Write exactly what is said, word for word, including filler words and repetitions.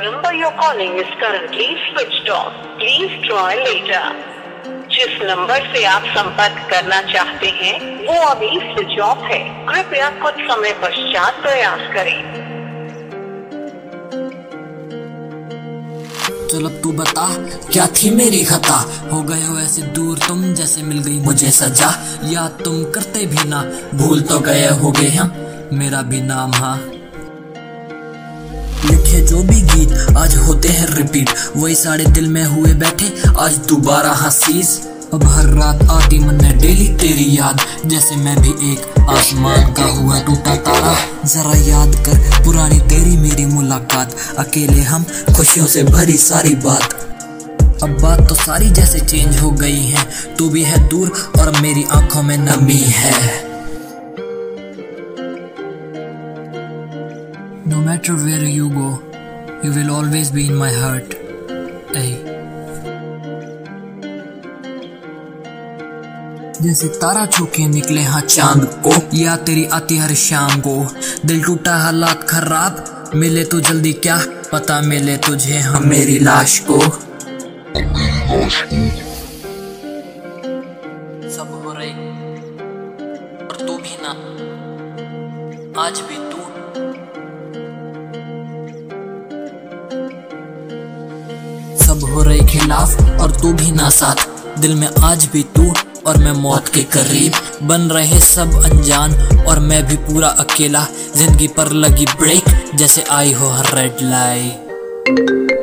number you're calling is currently switched off. Please try later. जिस number से आप संपर्क करना चाहते हैं वो अभी स्विच ऑफ है। कृपया कुछ समय पश्चात प्रयास करें। चल अब तू बता, क्या थी मेरी खता? हो गए हो ऐसे दूर तुम, जैसे मिल गई मुझे सजा। याद तुम करते भी ना, भूल तो गए होगे हम, मेरा भी नाम। हाँ, लिखे जो भी गीत आज होते हैं रिपीट, वही सारे दिल में हुए बैठे आज दोबारा हंसीस। अब हर रात आती मन में डेली तेरी याद, जैसे मैं भी एक आसमान का हुआ टूटा तारा। जरा याद कर पुरानी तेरी मेरी मुलाकात, अकेले हम खुशियों से भरी सारी बात। अब बात तो सारी जैसे चेंज हो गई है, तू भी है दूर और मेरी आंखों में नमी है। No matter where you go, you will always be in my heart. Hey. जैसे तारा छूके निकले हाँ चांद को, या तेरी आती हर शाम को। दिल टूटा हालात खराब, मिले तो जल्दी क्या पता मिले तुझे हम मेरी लाश को। सब हो रही और तू भी ना, आज भी तू। सब हो रहे खिलाफ और तू भी ना साथ, दिल में आज भी तू और मैं मौत के करीब। बन रहे सब अनजान और मैं भी पूरा अकेला, जिंदगी पर लगी ब्रेक जैसे आई हो हर रेड लाइट।